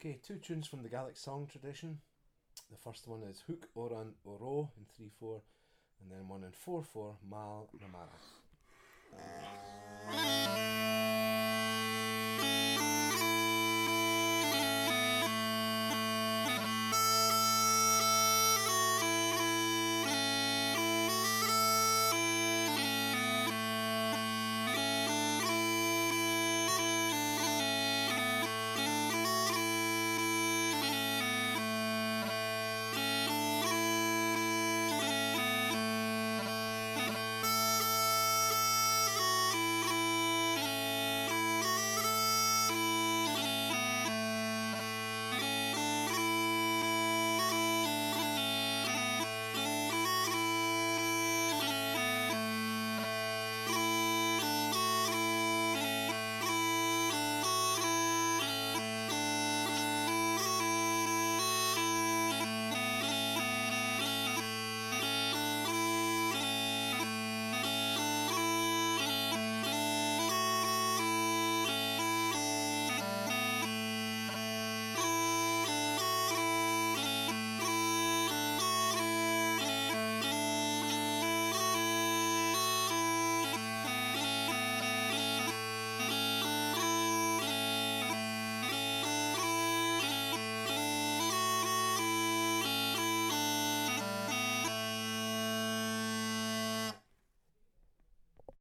Okay, two tunes from the Gaelic song tradition. The first one is Hook Oran Oro in 3/4, and then one in 4/4, Mal Namara.